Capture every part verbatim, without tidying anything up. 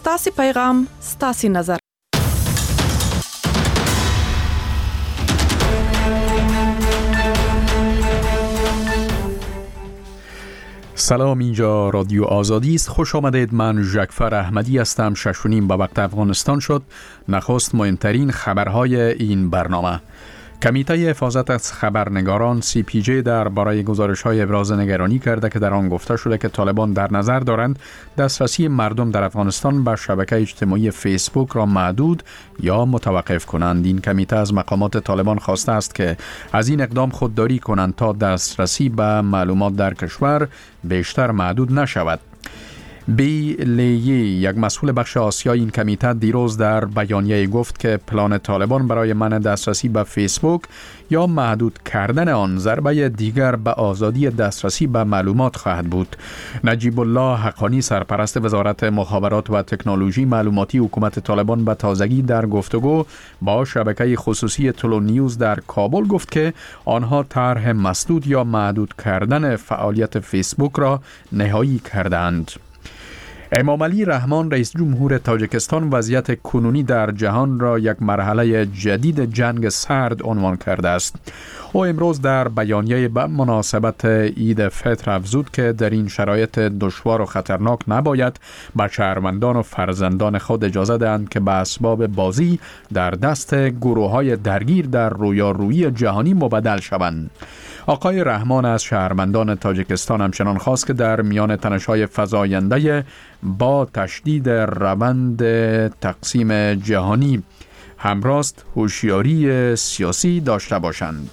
ستاسي پیغام، ستاسي نظر. سلام، اینجا رادیو آزادی است. خوش آمدید. من ژکفر احمدی هستم. شش و نیم به وقت افغانستان شد. نخست مهمترین خبرهای این برنامه. کمیته حفاظت از خبرنگاران سی پی جی در برای گزارش‌های ابراز نگرانی کرده که در آن گفته شده که طالبان در نظر دارند دسترسی مردم در افغانستان به شبکه اجتماعی فیسبوک را محدود یا متوقف کنند. این کمیته از مقامات طالبان خواسته است که از این اقدام خودداری کنند تا دسترسی به معلومات در کشور بیشتر محدود نشود. بی لیی، یک مسئول بخش آسیای این کمیته، دیروز در بیانیه گفت که پلان طالبان برای منع دسترسی به فیسبوک یا محدود کردن آن ضربه دیگر به آزادی دسترسی به معلومات خواهد بود. نجیب الله حقانی، سرپرست وزارت مخابرات و تکنولوژی معلوماتی حکومت طالبان، به تازگی در گفتگو با شبکه خصوصی تلو نیوز در کابل گفت که آنها طرح مسدود یا محدود کردن فعالیت فیسبوک را نهایی کردند. امام علی رحمان، رئیس جمهور تاجیکستان، وضعیت کنونی در جهان را یک مرحله جدید جنگ سرد عنوان کرده است. او امروز در بیانیه به مناسبت عید فطر افزود که در این شرایط دشوار و خطرناک نباید به شهروندان و فرزندان خود اجازه دهند که به اسباب بازی در دست گروه‌های درگیر در رویارویی جهانی مبدل شوند. آقای رحمان از شهروندان تاجیکستان همچنان خواست که در میان تنش‌های فزاینده با تشدید روند تقسیم جهانی همراست هوشیاری سیاسی داشته باشند.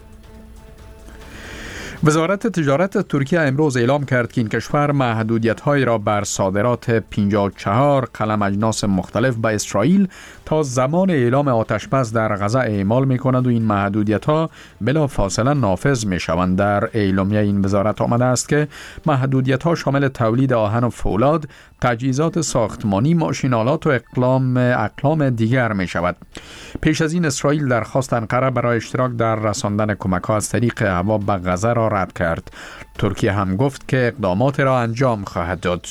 وزارت تجارت ترکیه امروز اعلام کرد که این کشور محدودیت‌های را بر صادرات پنجاه و چهار قلم اجناس مختلف به اسرائیل تا زمان اعلام آتشبس در غزه اعمال می‌کند و این محدودیت‌ها بلافاصله نافذ می‌شوند. در اعلامیه این وزارت آمده است که محدودیت‌ها شامل تولید آهن و فولاد، تجهیزات ساختمانی، ماشین‌آلات و اقلام اقلام دیگر می‌شود. پیش از این اسرائیل درخواست انقره برای اشتراک در رساندن کمک‌ها از طریق هوا به غزه را رد کرد. ترکیه هم گفت که اقدامات را انجام خواهد داد.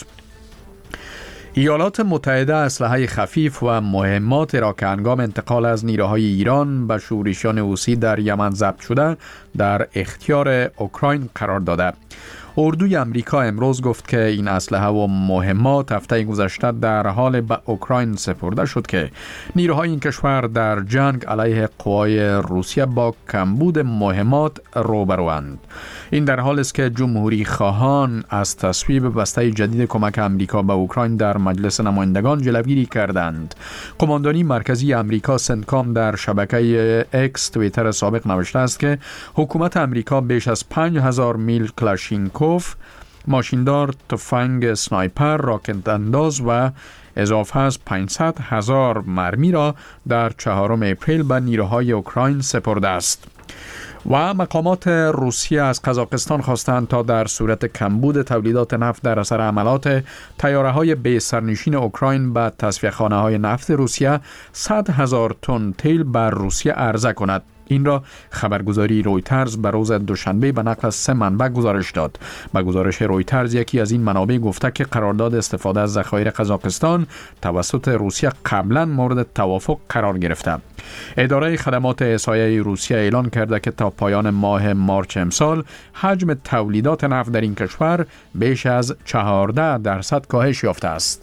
ایالات متحده اسلحه خفیف و مهمات را که هنگام انتقال از نیروهای ایران به شورشیان حوثی در یمن ضبط شده در اختیار اوکراین قرار داده. اردوی امریکا امروز گفت که این اسلحه و مهمات هفته گذشته در حال به اوکراین سپرده شد که نیروهای این کشور در جنگ علیه قوای روسیه با کمبود مهمات روبروند. این در حالی است که جمهوری خواهان از تصویب بسته جدید کمک امریکا به اوکراین در مجلس نمایندگان جلوگیری کردند. قماندانی مرکزی امریکا سنتکام در شبکه اکس توییتر سابق نوشته است که حکومت امریکا بیش از پنج هزار میل کلاشینکوف، ماشیندار، تفنگ سنایپر، راکت انداز و اضافه از پانصد هزار مرمی را در چهارم اپریل به نیروهای اوکراین سپرده است. و مقامات روسیه از قزاقستان خواستند تا در صورت کمبود تولیدات نفت در اثر حملات طیاره‌های بی سرنشین اوکراین به تصفیه‌خانه‌های نفت روسیه صد هزار تن تیل بر روسیه عرضه کند. این را خبرگزاری رویترز به روز دوشنبه به نقل از سه منبع گزارش داد. با گزارش رویترز یکی از این منابع گفته که قرارداد استفاده از ذخایر قزاقستان توسط روسیه قبلا مورد توافق قرار گرفته. اداره خدمات احصایه روسیه اعلان کرده که تا پایان ماه مارچ امسال حجم تولیدات نفت در این کشور بیش از چهارده درصد کاهش یافته است.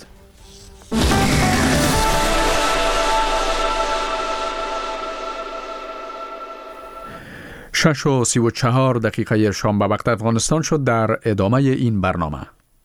شش و سی و چهار دقیقه شام به وقت افغانستان شد. در ادامه این برنامه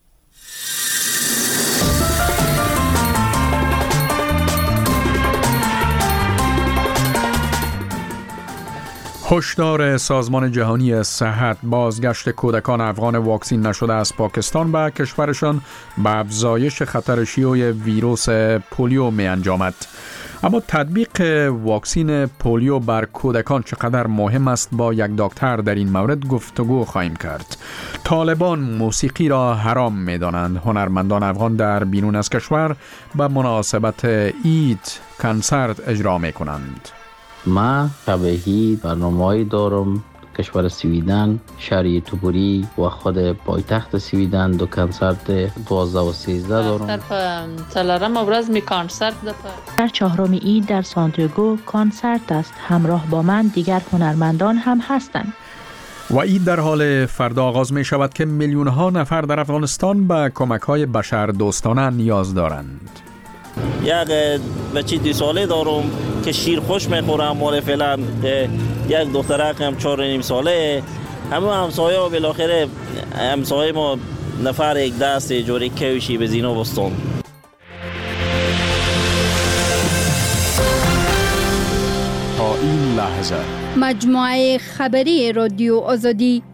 هشدار سازمان جهانی صحت: بازگشت کودکان افغان واکسین نشده از پاکستان به کشورشان به افزایش خطر شیوع ویروس پولیو می انجامد. اما تطبیق واکسین پولیو بر کودکان چقدر مهم است با یک دکتر در این مورد گفتگو خواهیم کرد. طالبان موسیقی را حرام می دانند. هنرمندان افغان در بیرون از کشور به مناسبت عید کنسرت اجرا می کنند. ما شبهی برنامه‌ای دارم کشور سویدن، شهر توبوری و خود پایتخت سویدن دو کنسرت دوازده و سیزده دارم. در تلارم ابراز می کنسرت در چهارم عید در سانتیاگو کنسرت است. همراه با من دیگر هنرمندان هم هستند. و عید در حال فردا آغاز می شود که میلیون ها نفر در افغانستان به کمک های بشر دوستانه نیاز دارند. یک بچه دو ساله دارم که شیر خوش میخورم، مال فعلا یک دخترک هم چهار و نیم ساله. همه همسایه و بالاخره همسایه ما نفر یک دست جوری کوشی به زینا بستان. تا این لحظه مجموعه خبری رادیو آزادی.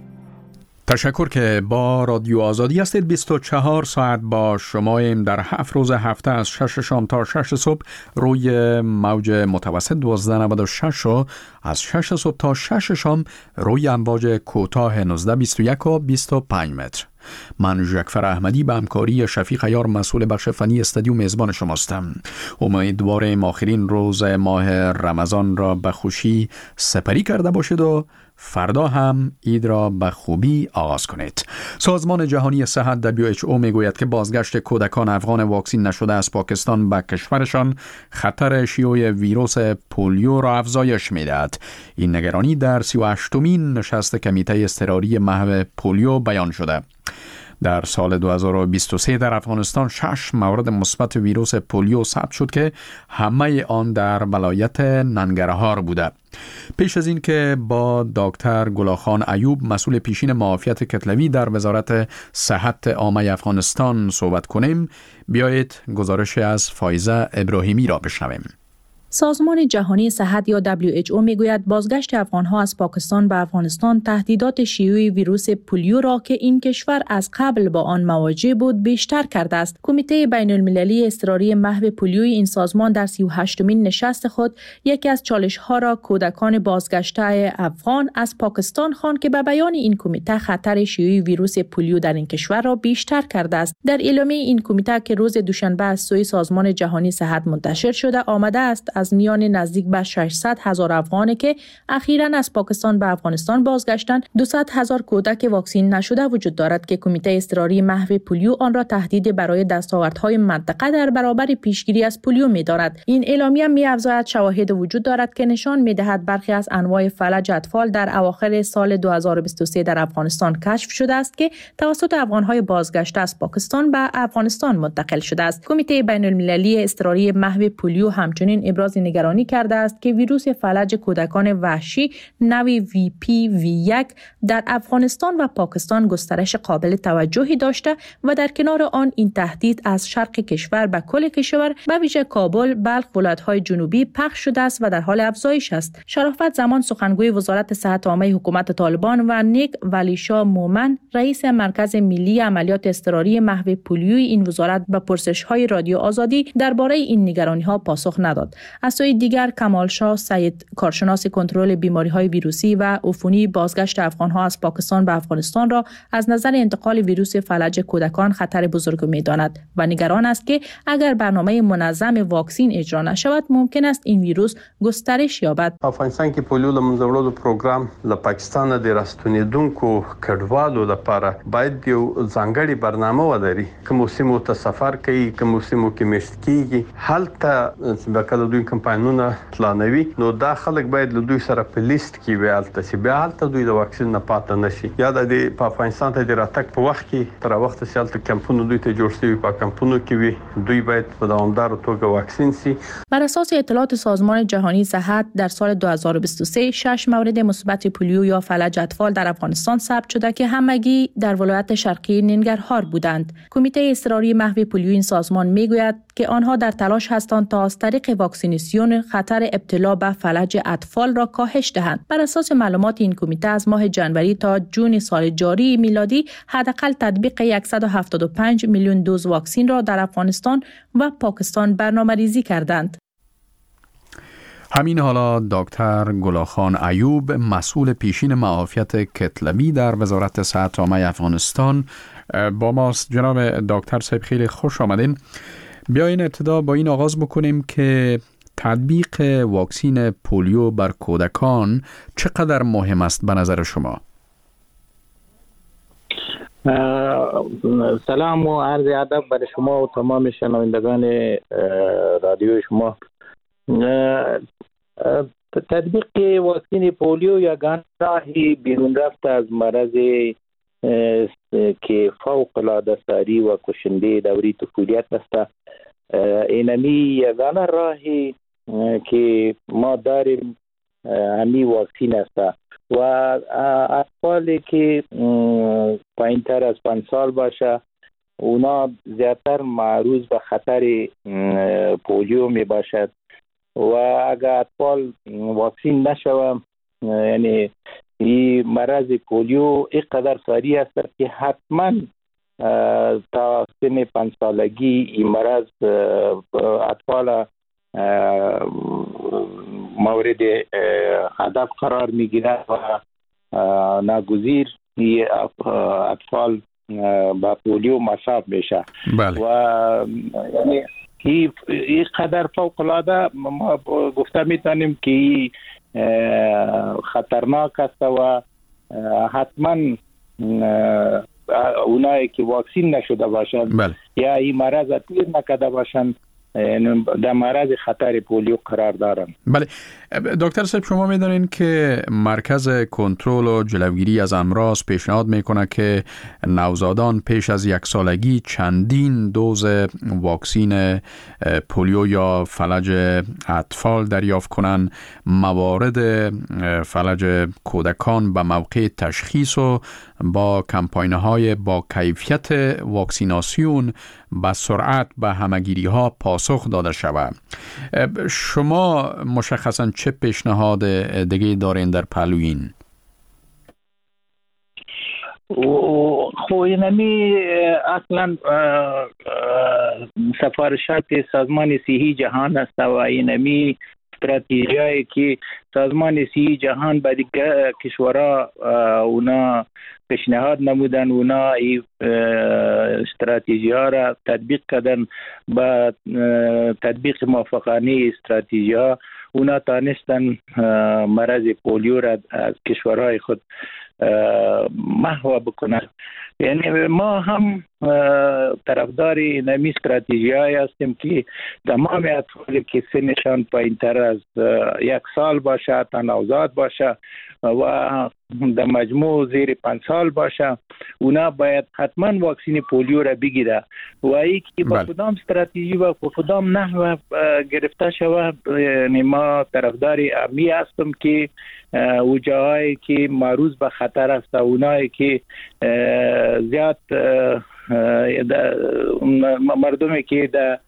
تشکر که با رادیو آزادی هستید. بیست و چهار ساعت با شماییم در هفت روز هفته از شش شام تا شش صبح روی موج متوسط دوازده و نود و شش و از شش صبح تا شش شام روی امواج کوتاه نوزده بیست و یک و بیست و پنج متر. من ژکفر احمدی به همکاری شفیق عیار مسئول بخش فنی استودیو میزبان شماستم. امیدوارم آخرین روز ماه رمضان را به خوشی سپری کرده باشید و فردا هم عید را به خوبی آغاز کنید. سازمان جهانی صحت دبلیو اچ او میگوید که بازگشت کودکان افغان واکسین نشده از پاکستان به کشورشان خطر شیوع ویروس پولیو را افزایش میدهد. این نگرانی در سی و هشتمین نشست کمیته اضطراری محو پولیو بیان شده. در سال دو هزار و بیست و سه در افغانستان شش مورد مثبت ویروس پولیو ثبت شد که همه آن در ولایت ننگرهار بوده. پیش از این که با دکتر گلاخان ایوب مسئول پیشین معافیت کتلوی در وزارت صحت عامه افغانستان صحبت کنیم، بیایید گزارش از فایزه ابراهیمی را بشنویم. سازمان جهانی صحت یا دبلیو اچ او میگوید بازگشت افغانها از پاکستان به افغانستان تهدیدات شیوع ویروس پولیو را که این کشور از قبل با آن مواجه بود بیشتر کرده است. کمیته بین المللی اضطراری محو پولیوی این سازمان در سی و هشتمین نشست خود یکی از چالش‌ها را کودکان بازگشته افغان از پاکستان خواند که به بیان این کمیته خطر شیوع ویروس پولیو در این کشور را بیشتر کرده است. در اعلامیه این کمیته که روز دوشنبه از سوی سازمان جهانی صحت منتشر شده آمده است از میان نزدیک به ششصد هزار افغانی که اخیراً از پاکستان به افغانستان بازگشتند، دویست هزار کودک واکسین نشده وجود دارد که کمیته اضطراری محو پولیو آن را تهدید برای دستاوردهای منطقه در برابر پیشگیری از پولیو می‌داند. این اعلامیه می‌افزاید شواهد وجود دارد که نشان می‌دهد برخی از انواع فلج اطفال در اواخر سال دو هزار و بیست و سه در افغانستان کشف شده است که توسط افغان‌های بازگشته از پاکستان به افغانستان منتقل شده است. کمیته بین‌المللی اضطراری محو پولیو همچنین ابراز نگرانی کرده است که ویروس فلج کودکان وحشی نوع وی پی وی یک در افغانستان و پاکستان گسترش قابل توجهی داشته و در کنار آن این تهدید از شرق کشور به کل کشور به ویژه کابل، بلخ، ولایت‌های جنوبی پخش شده است و در حال افزایش است. شرافت زمان سخنگوی وزارت صحت عامه حکومت طالبان و نیک ولیشا مومن رئیس مرکز ملی عملیات اضطراری محو پولیوی این وزارت به پرسش‌های رادیو آزادی درباره این نگرانی‌ها پاسخ نداد. از سوی دیگر کمال شاه سید کارشناس کنترل بیماری‌های ویروسی و عفونی بازگشت افغان‌ها از پاکستان به افغانستان را از نظر انتقال ویروس فلج کودکان خطر بزرگ می‌داند و نگران است که اگر برنامه منظم واکسین اجرا نشود ممکن است این ویروس گسترش یابد. افغانستان کې پولیو له منځه وړلو پروګرام له پاکستان د راستنیدونکو کډوالو لپاره باید یو ځانګړي برنامه ولري. کوم سیمو ته سفر کوي، کوم سیمو کې میشت کیږي، هلته به کله دوی کمپاینونه پلانوي، نو دا خلک باید له دوی سره په لیست کې وي هلته چې بیا هلته دوی د واکسین نه پاتې نشي. یا د په افغانستان ته د راتګ په وخت کې تر وخت چې هلته کمپونه دوی ته جوړ شوي په کمپونو کې وي، دوی باید په دوامداره توګه واکسین شي. بر اساس اطلاعات سازمان جهانی صحت در سال دو هزار و بیست و سه شش مورد مثبت پولیو یا فلج اطفال در افغانستان ثبت شده که همگی در ولایت شرقی ننگرهار بودند. کمیته اضطراری محو پولیو این سازمان میگوید که آنها در تلاش هستند تا از طریق واکسیناسیون خطر ابتلا به فلج اطفال را کاهش دهند. بر اساس معلومات این کمیته از ماه جنوری تا جون سال جاری میلادی حداقل تطبیق صد و هفتاد و پنج میلیون دوز واکسین را در افغانستان و پاکستان برنامه‌ریزی کردند. همین حالا دکتر گلاخان ایوب مسئول پیشین معافیت کتلوی در وزارت صحت عامه افغانستان با ماست. جناب دکتر صاحب خیلی خوش آمدین. بیاین ابتدا با این آغاز بکنیم که تطبیق واکسین پولیو بر کودکان چقدر مهم است به نظر شما؟ سلام و عرض ادب برای شما و تمام شنوندگان رادیو شما. تطبیق واکسن پولیو یگانه راهی بیرون رفت از مرض که فوق العاده ساری و کشنده دوره طفولیت است. اینمی یگانه راهی که ما داریم همی واکسین است و اطفالی که پایین‌تر از پنج سال باشه اونا زیادتر معرض به خطر پولیو می باشد و اگر اطفال واکسین نشوند یعنی این مرض پولیو اینقدر سریع است که حتما تا سن پنج سالگی این مرض اطفال مورد هدف قرار میگیرد و ناگزیر اطفال با پولیو مصاب میشه. بله. و یعنی این قدر فوق العاده ما گفته میتونیم که خطرناک است و حتما اونایی که واکسین نشده باشند بله. یا این مرض تیر نکرده باشند در معرض خطر پولیو قرار دارند. بله دکتر صاحب، شما میدونین که مرکز کنترل و جلوگیری از امراض پیشنهاد میکنه که نوزادان پیش از یک سالگی چندین دوز واکسین پولیو یا فلج اطفال دریافت کنن. موارد فلج کودکان به موقع تشخیص و با کمپاین‌های با کیفیت واکسیناسیون با سرعت به همگیری ها پاسخ داده شود. شما مشخصاً چه پیشنهاد دیگه دارین در پلوین؟ خو اینمی اصلا سفارشات سازمان صحی جهان است و اینمی استراتژیایی که سازمان صحی جهان به دیگه کشورها اونا پیشنهاد نمودن، اونا این استراتژی ها را تطبیق کردن. با تطبیق موافقانه استراتژی ها اونا تانستن مرض پولیو را از کشورهای خود محو بکنن. یعنی ما هم طرفدار نمی استراتژی های هستیم که تمام اطفالی که سنشان پایین‌تر از یک سال باشه تا نوزاد باشه و در مجموع زیر پنج سال باشه اونا باید حتما واکسین پولیو را بگیره و ای که با کدام استراتژی و کدام نحو گرفته شود. یعنی ما طرفدار امی هستم که او جاهایی که معرض به خطر است، اونایی که زیاد مردمی که در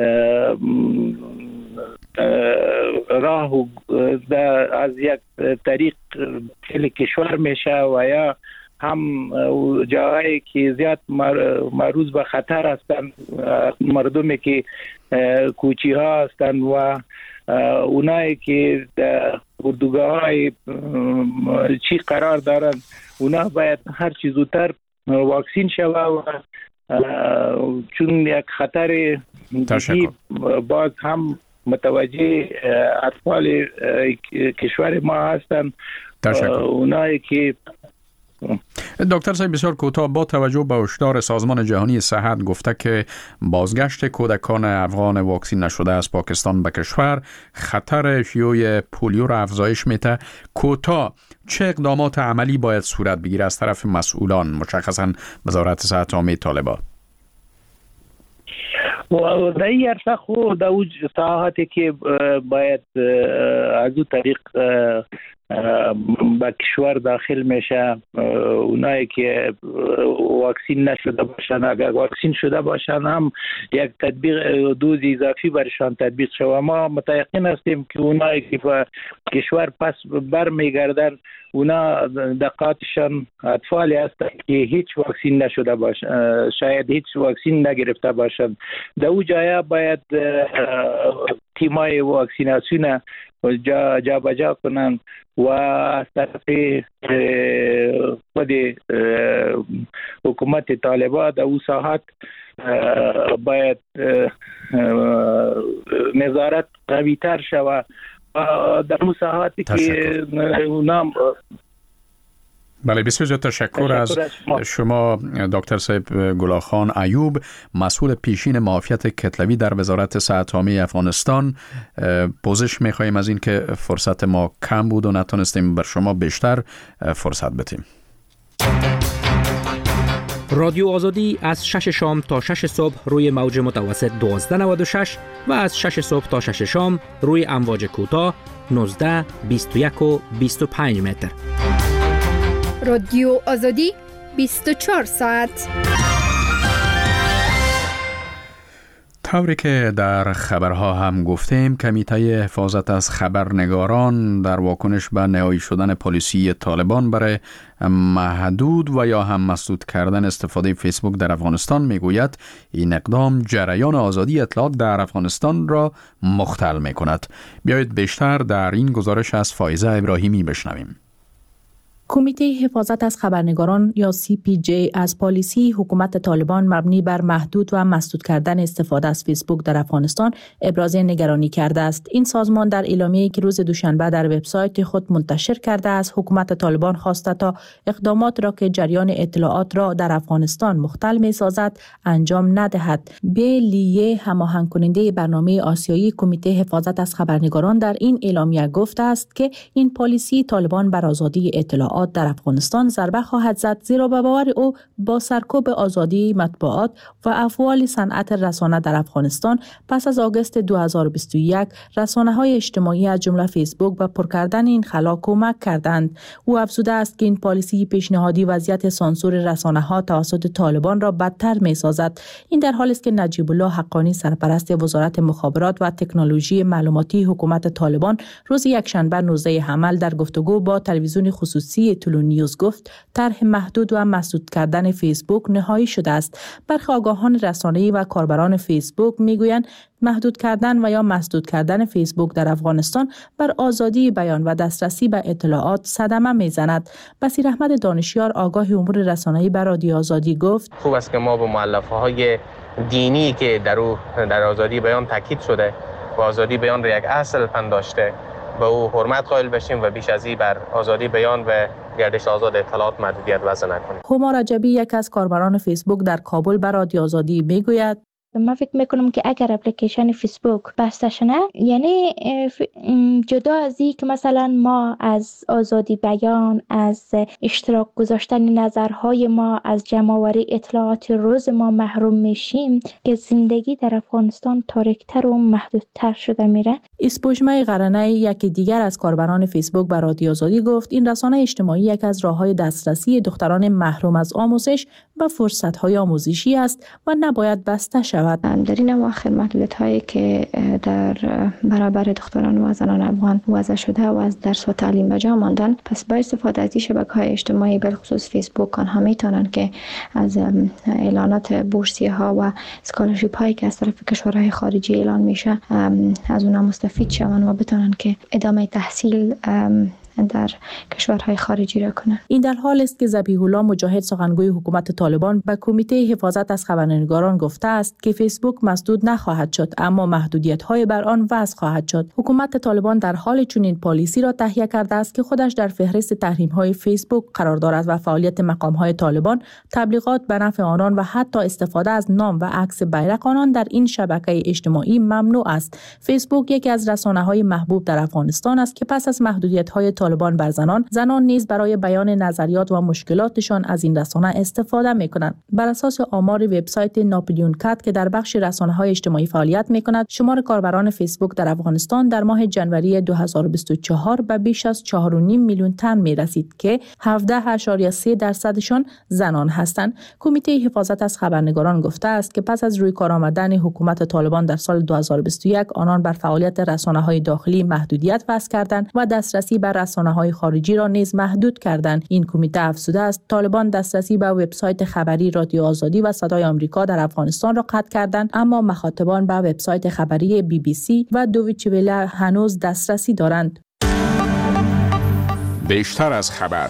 راه از یک طریق خیلی کشور میشه و یا هم جاهایی که زیاد معرض به خطر هستند، مردمی که کوچی ها هستند و اونایی که در اردوگاه های چی قرار دارند، اونا باید هر چیز زودتر واکسین شود و چون یک خطر باز هم متوجه اطفال کشور ما هستند. اونایی که دکتر صاحب بسیار کوتاه، با توجه به هشدار سازمان جهانی صحت گفته که بازگشت کودکان افغان واکسین نشده از پاکستان به کشور خطر شیوع پولیو را افزایش میده. کوتاه چه اقدامات عملی باید صورت بگیره از طرف مسئولان، مشخصا وزارت صحت عامه طالبان؟ و در این عرصه خود در اون ساعتی که باید از اون طریق به کشور داخل میشه، اونایی که واکسین نشده باشن اگر واکسین شده باشن هم یک تطبیق دوز اضافی برشان تطبیق شود. ما متيقن هستیم که اونایی که به کشور پس بر میگردن اونا دقاتشان اطفالی هستند که هیچ واکسین نشده باشند، شاید هیچ واکسین نگرفته باشند. در اون جای باید تیمای واکسیناسیون جا جا بجا کنند و از طرف خود حکومت طالبان در اون ساحت باید نظارت قوی‌تر شود در اون ساحاتی که اونام. بله، بسیار زیاد تشکر از شما دکتر صاحب گلاخان ایوب، مسئول پیشین معافیت کتلوی در وزارت صحت عامه افغانستان. پوزش می‌خوایم از این که فرصت ما کم بود و نتونستیم بر شما بیشتر فرصت بدیم. رادیو آزادی از شش شام تا شش صبح روی موج متوسط دوازده نود و شش و از شش صبح تا شش شام روی امواج کوتاه نوزده، بیست و یک و بیست و پنج متر. رادیو آزادی بیست و چهار ساعت. طوری که در خبرها هم گفتیم، کمیته حفاظت از خبرنگاران در واکنش به نهایی شدن پالیسی طالبان برای محدود و یا هم مسدود کردن استفاده فیسبوک در افغانستان میگوید این اقدام جریان آزادی اطلاعات در افغانستان را مختل می کند. بیایید بیشتر در این گزارش از فائزه ابراهیمی بشنویم. کمیته حفاظت از خبرنگاران یا سی پی جی از پالیسی حکومت طالبان مبنی بر محدود و مسدود کردن استفاده از فیسبوک در افغانستان ابراز نگرانی کرده است. این سازمان در اعلامیه‌ای که روز دوشنبه در وبسایت خود منتشر کرده است، حکومت طالبان خواسته تا اقدامات را که جریان اطلاعات را در افغانستان مختل می‌سازد انجام ندهد. بیلیه هماهنگ کننده برنامه آسیایی کمیته حفاظت از خبرنگاران در این اعلامیه گفته است که این پالیسی طالبان بر آزادی اطلاعات در افغانستان ضربه خواهد زد، زیرا به باور او با سرکوب آزادی مطبوعات و افعال صنعت رسانه در افغانستان پس از آگوست دو هزار و بیست و یک رسانه‌های اجتماعی از جمله فیسبوک به پر کردن این خلا کمک کردند. او افزوده است که این پالیسی پیشنهادی وضعیت سانسور رسانه‌ها توسط طالبان را بدتر می‌سازد. این در حالی است که نجیب الله حقانی سرپرست وزارت مخابرات و تکنولوژی معلوماتی حکومت طالبان روز یکشنبه نوزده حمل در گفتگو با تلویزیون خصوصی تلو نیوز گفت طرح محدود و مسدود کردن فیسبوک نهایی شده است. برخی آگاهان رسانه‌ای و کاربران فیسبوک میگویند محدود کردن و یا مسدود کردن فیسبوک در افغانستان بر آزادی بیان و دسترسی به اطلاعات صدمه میزند. بصیر احمد دانشیار آگاه امور رسانه‌ای بر رادیو آزادی گفت خوب است که ما با مؤلفه‌های دینی که در او در آزادی بیان تاکید شده و آزادی بیان را یک اصل پنداشته به او حرمت قائل بشیم و بیش از این بر آزادی بیان و گردش آزاد اطلاعات محدودیت وضع نکنیم. هما رجبی یک از کاربران فیسبوک در کابل بر رادیو آزادی میگوید من فکر میکنم که اگر اپلیکیشن فیسبوک بسته شده، یعنی جدا از این که مثلا ما از آزادی بیان، از اشتراک گذاشتن نظرهای ما، از جمع‌آوری اطلاعات روز ما محروم میشیم، که زندگی در افغانستان تاریک‌تر و محدودتر شده میره. اسپوجمه قرنه یکی دیگر از کاربران فیسبوک بر رادیو آزادی گفت این رسانه اجتماعی یک از راه‌های دسترسی دختران محروم از آموزش و فرصت‌های آموزشی است و نباید بسته شود. در این اواخر محدودیت‌هایی که در برابر دختران و زنان افغان وضع شده و از درس و تعلیم به جا ماندن، پس با استفاده از شبکه‌های اجتماعی به خصوص فیسبوک آنها میتونن که از اعلانات بورسیه ها و اسکالرشیپ هایی که از طرف کشورهای خارجی اعلان میشه از اونها مستفید شون و بتونن که ادامه تحصیل در کشورهای خارجی را کنند. این در حال است که ذبیح الله مجاهد سخنگوی حکومت طالبان به کمیته حفاظت از خبرنگاران گفته است که فیسبوک مسدود نخواهد شد، اما محدودیت‌های بر آن وضع خواهد شد. حکومت طالبان در حال چنین پالیسی را تهیه کرده است که خودش در فهرست تحریم‌های فیسبوک قرار دارد و فعالیت مقام‌های طالبان، تبلیغات به نفع آنان و حتی استفاده از نام و عکس بیرق آنان در این شبکه اجتماعی ممنوع است. فیسبوک یکی از رسانه‌های محبوب در افغانستان است که پس از محدودیت‌های طالبان بر زنان، زنان نیز برای بیان نظریات و مشکلاتشان از این رسانه استفاده می‌کنند. بر اساس آمار وبسایت ناپلیون کات که در بخش رسانه‌های اجتماعی فعالیت می‌کند، شمار کاربران فیسبوک در افغانستان در ماه ژانویه دو هزار و بیست و چهار به بیش از چهار و نیم میلیون تن می‌رسید که هفده اشاریه سه درصدشان زنان هستند. کمیته حفاظت از خبرنگاران گفته است که پس از روی کار آمدن حکومت طالبان در سال دو هزار و بیست و یک، آنان بر فعالیت رسانه‌های داخلی محدودیت وضع کردند و دسترسی به رسانه‌های خارجی را نیز محدود کردند. این کمیته افزوده است طالبان دسترسی به وبسایت خبری رادیو آزادی و صدای آمریکا در افغانستان را قطع کردند، اما مخاطبان به وبسایت خبری بی بی سی و دویچه وله هنوز دسترسی دارند. بیشتر از خبر.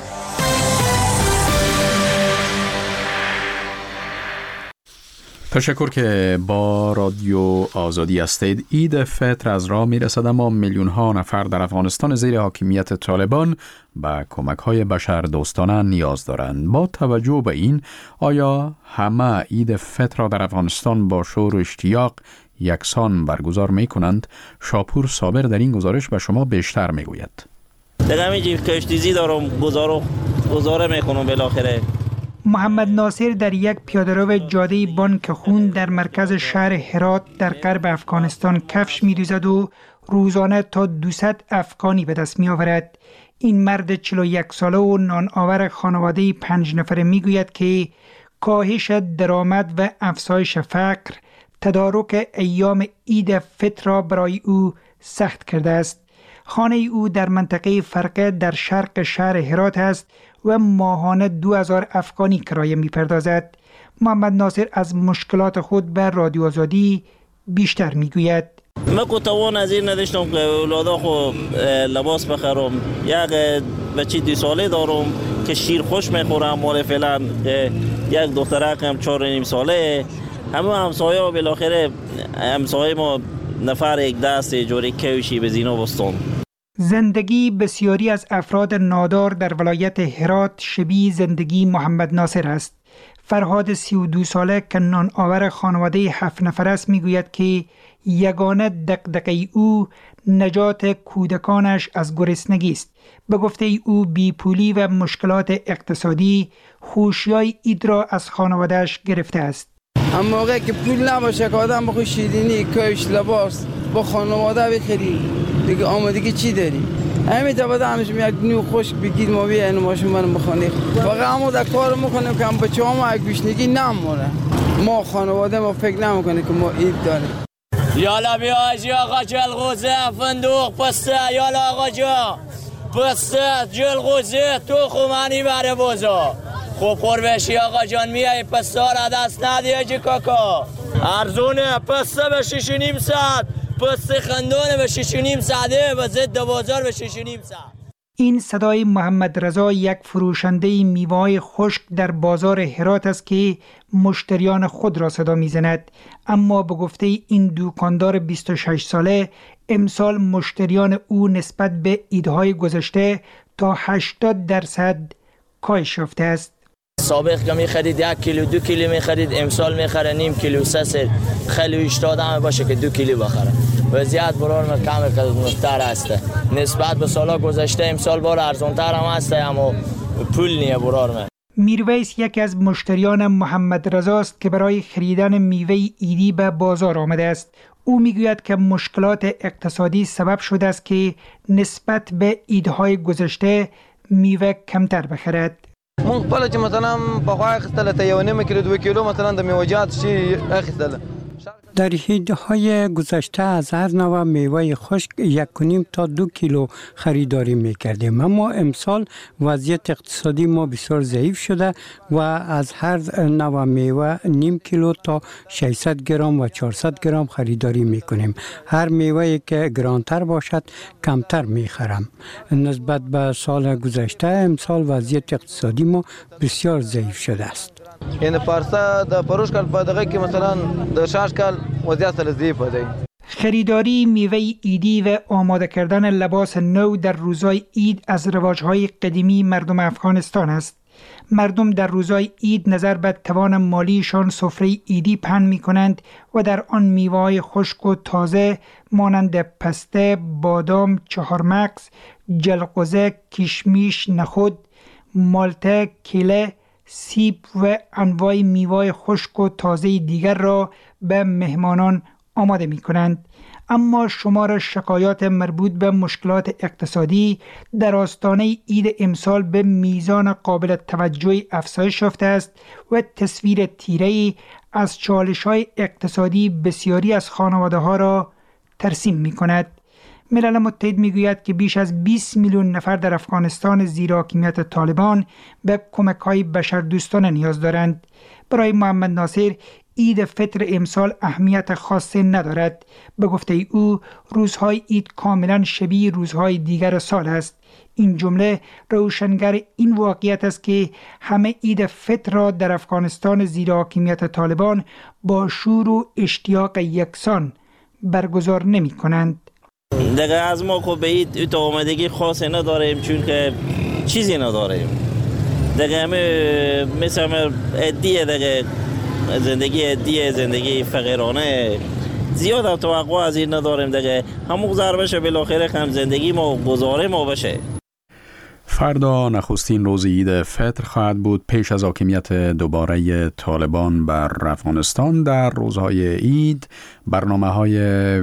تشکر که با رادیو آزادی هستید. عید فطر از راه می رسد، اما میلیون ها نفر در افغانستان زیر حاکمیت طالبان به کمک های بشر دوستانه نیاز دارند. با توجه به این، آیا همه عید فطر را در افغانستان با شور و اشتیاق یکسان برگزار می کنند؟ شاپور صابر در این گزارش به شما بیشتر می گوید. دیگه همیجی کشتیزی دارم، گزارو گزاره میکنم بالاخره. محمد ناصر در یک پیاده‌رو جاده بانک خون در مرکز شهر هرات در غرب افغانستان کفش می‌دوزد و روزانه تا دویست افغانی به دست می‌آورد. این مرد چهل و یک ساله و نان آور خانواده پنج نفره می‌گوید که کاهش درآمد و افزایش فقر تدارک ایام عید فطر را برای او سخت کرده است. خانه او در منطقه فرقه در شرق شهر هرات است و ماهانه دو هزار افغانی کرایه می‌پردازد. محمد ناصر از مشکلات خود به رادیو آزادی بیشتر می‌گوید. من که توان از این نداشتم که اولادا خو لباس بخرم. یک بچه دو ساله دارم که شیر خوش میخورم. مال فعلا یک دخترک هم چهار نیم ساله. همه همسایه و بالاخره همسایه ما نفر یک دست جوری کوشی به زینا بستون. زندگی بسیاری از افراد نادار در ولایت هرات شبیه زندگی محمد ناصر است. فرهاد سی و دو ساله که نان آور خانواده هفت نفر است میگوید که یگانه دغدغه او نجات کودکانش از گرسنگی است. به گفته او بیپولی و مشکلات اقتصادی خوشیای عید را از خانوادهش گرفته است. اما موقعی که پول نباشه که آدم بخواه شیرینی، کاش، لباس با خانواده بخری، دیگه آمادگی چی داری؟ همین تا همش یک نیو خشک بگید ما بیا اینو ماشین منو بخونی. فقط همون در کار میکنیم که هم بچه ها یک گوشنگی نمونه. ما خانواده ما فکر نمیکنیم که ما عید داریم. یالا بیا آجی آقا جلغوزه، فندوق، پسته، یالا آقا جا پسته، جلغوزه، تو خومانی بره بازا. خوب خور بشی آقا جان، میای پسته را دست ندی جی کاکا. ارزونه پسته به شش و نیم ساعت، پسته خندونه به شش و نیم ساعته، و ضد بازار به شش و نیم ساعت. این صدای محمد رضا، یک فروشنده میوه‌های خشک در بازار هرات است که مشتریان خود را صدا میزند. اما به گفته این دکاندار بیست و شش ساله، امسال مشتریان او نسبت به عیدهای گذشته تا هشتاد درصد کاهش یافته است. سابق که می‌خرید یک کیلو دو کیلو می‌خرید، امسال می‌خره نیم کیلو سه سر. خیلی اشتاد همه باشه که دو کیلو بخره. وضعیت برار ما کم کمتر است نسبت به سالا گذشته. امسال بار ارزان‌تر هم است، اما پول نیه برار ما. میرویس یکی از مشتریان محمد رضا است که برای خریدن میوه عیدی به بازار آمده است. او میگوید که مشکلات اقتصادی سبب شده است که نسبت به عیدهای گذشته میوه کمتر بخرد. مونږ خپله چې مثلا پخوا اخیستله ته یو نیمه کیلو دو کیلو مثلا د میوه‌جات شي اخیستله. در عیدهای گذشته از هر نوع میوه خشک یک و نیم تا دو کیلو خریداری میکردیم، اما امسال وضعیت اقتصادی ما بسیار ضعیف شده و از هر نوع میوه نیم کیلو تا ششصد گرم و چهارصد گرم خریداری میکنیم. هر میوه که گرانتر باشد کمتر میخرم. نسبت به سال گذشته امسال وضعیت اقتصادی ما بسیار ضعیف شده است. یعنی پارسا د پروش کال په دغه کې مثلا د شاش کال وضعیت سره ضعیف دی. خریداری میوه عیدی و آماده کردن لباس نو در روزهای عید از رواجهای قدیمی مردم افغانستان است. مردم در روزهای عید نظر به توان مالیشان سفره عیدی پهن می کنند و در آن میوه‌های خشک و تازه مانند پسته، بادام، چهارمغز، جلغوزه، کشمیش، نخود، مالته، کیله، سیب و انواع میوه خشک و تازه دیگر را به مهمانان آماده می کنند. اما شمار شکایات مربوط به مشکلات اقتصادی در آستانه عید امسال به میزان قابل توجهی افزایش یافته است و تصویر تیره‌ای از چالش‌های اقتصادی بسیاری از خانواده‌ها را ترسیم می کند. ملل متحد میگوید که بیش از بیست میلیون نفر در افغانستان زیر حاکمیت طالبان به کمک‌های بشردوستانه نیاز دارند. برای محمد ناصر عید فطر امسال اهمیت خاصی ندارد. به گفته او روزهای عید کاملا شبیه روزهای دیگر سال است. این جمله روشنگر این واقعیت است که همه عید فطر را در افغانستان زیر حاکمیت طالبان با شور و اشتیاق یکسان برگزار نمی کنند. دیگه از ما خب به عید آمدگی خاصی نداریم، چون که چیزی نداریم. دیگه همه مثل همه عدیه، دیگه زندگی عدیه، زندگی فقیرانه، زیاد هم توقع از این نداریم. دیگه همون گذار بشه، بالاخره هم زندگی ما گذاره ما بشه. فردا نخستین روز عید فطر خواهد بود پیش از حاکمیت دوباره طالبان بر افغانستان. در روزهای عید برنامه‌های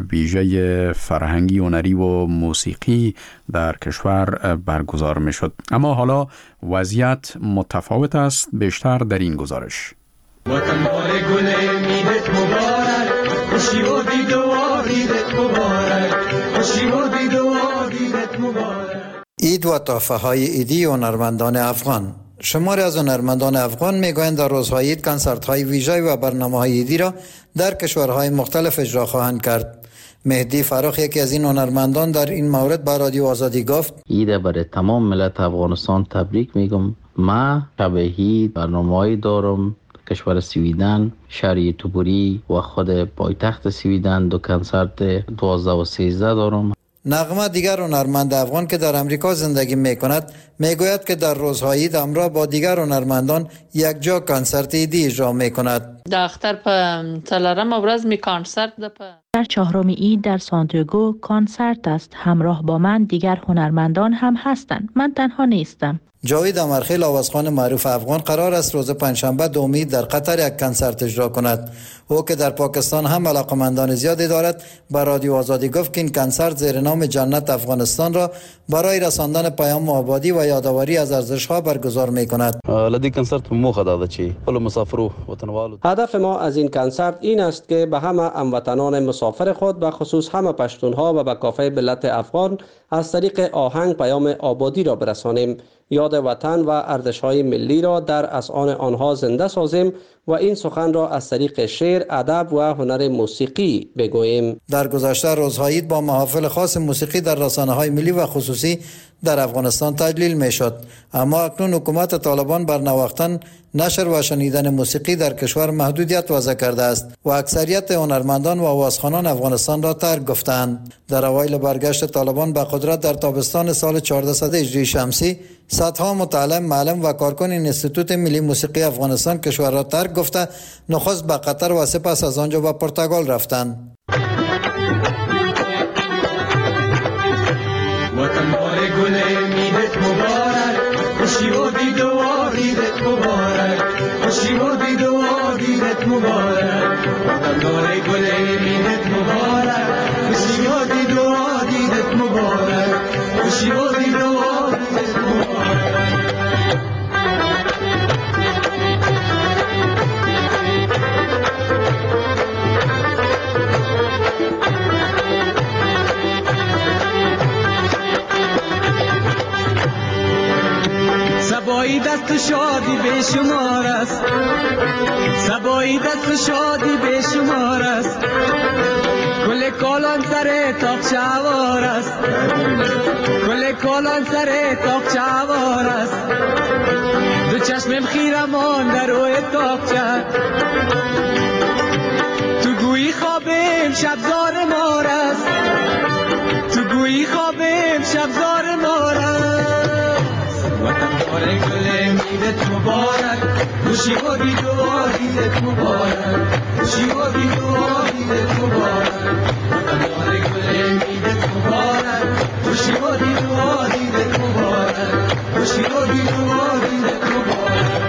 ویژه فرهنگی، هنری و موسیقی در کشور برگزار می‌شد. اما حالا وضعیت متفاوت است، بیشتر در این گزارش. وطن بار گل عیدت مبارک، خوشی و دید و عیدت مبارک، خوشی و دید و عیدت مبارک. عید و تحفه های عیدی هنرمندان افغان. شماری از هنرمندان افغان میگویند در روزهای عید کنسرت های ویژه و برنامه های عیدی را در کشورهای مختلف اجرا خواهند کرد. مهدی فراخ یکی از این هنرمندان در این مورد با رادیو آزادی گفت: عید برای تمام ملت افغانستان تبریک میگم. ما شب عید برنامه‌ای دارم. کشور سویدن، شهر توبوری و خود پایتخت سویدن دو کنسرت دوازده و سیزده دارم. نغمه دیگر هنرمند افغان که در امریکا زندگی می کند می گوید که در روزهای عید همراه با دیگر هنرمندان یک جا کنسرت عیدی اجرا می کند. دختر په څلورم ورځ می کنسرت ده. در چهارم عید در سانتیاگو کنسرت است. همراه با من دیگر هنرمندان هم هستند. من تنها نیستم. جاوید امرخیل آوازخوان معروف افغان قرار است روز پنجشنبه دوم عید در قطر یک کنسرت اجرا کند. او که در پاکستان هم علاقمندان زیادی دارد با رادیو آزادی گفت که این کنسرت زیر نام جنت افغانستان را برای رساندن پیام آبادی و یادآوری از ارزش‌ها برگزار می‌کند. لدی کنسرت موخه داده چی خپل مسافرو وطنوالو. هدف ما از این کنسرت این است که به همه هموطنان مسافر خود و خصوص همه پشتونها و به کافه ملت افغان از طریق آهنگ پیام آبادی را برسانیم. یاد وطن و ارزش‌های ملی را در اذهان آنها زنده سازیم و این سخن را از طریق شعر، ادب و هنر موسیقی بگوییم. در گذشته روزهای عید با محافل خاص موسیقی در رسانه‌های ملی و خصوصی در افغانستان تجلیل می‌شد، اما اکنون حکومت طالبان بر نواختن، نشر و شنیدن موسیقی در کشور محدودیت وضع کرده است و اکثریت هنرمندان و آوازخوانان افغانستان را ترک گفتند. در اوایل برگشت طالبان به قدرت در تابستان سال چهاردهصد هجری شمسی، صدها متعلم، معلم و کارکن انستیتوت ملی موسیقی افغانستان کشور را ترک گفته نخست به قطر و سپس از آنجا به پرتغال رفتند. وطن بار گل عیدت مبارک، خوشی و دید و عیدت مبارک، خوشی و دید و عیدت مبارک. وطن بار گل عیدت مبارک، خوشی و دید و عیدت مبارک، خوشی و دید و عیدت مبارک. سبایی دست شادی به شمار است، سبایی دست شادی به شمار است، کل کالان سر تاق چوار است، کل کالان سر تاق چوار است، دو چشمم خیرمان در روی تاقچه، تو گویی خوابم شبزار مار است، تو گویی خوابم شبزار مار است. وطن بار گل عیدت مبارک، خوشی و دید و عیدت مبارک، خوشی و دید و عیدت مبارک. وطن بار گل عیدت مبارک، خوشی و دید و عیدت مبارک، خوشی و دید و عیدت مبارک.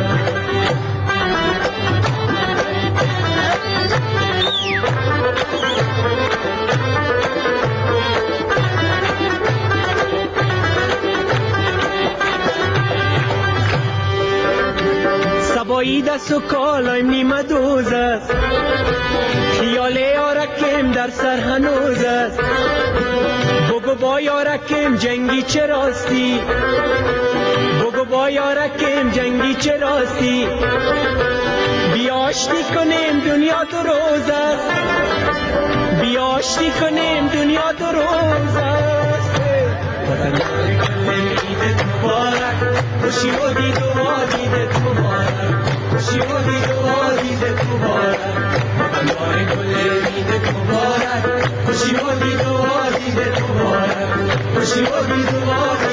سبایی دست و کالایم نیمه دوز است، خیال یارکم در سر هنوز است، بگو با یارکم جنگی چه راستی، بگو با یارکیم جنگی چه راستی بیاشتی کنیم دنیا دو روز است بیاشتی کنیم دنیا دو روز است وطن دار کنیم عید مبارک خوشی و دید و آدید مبارک خوشی و دید و آدید مبارک وطن دار کنیم عید مبارک خوشی و دید و آدید مبارک خوشی و دید و آدید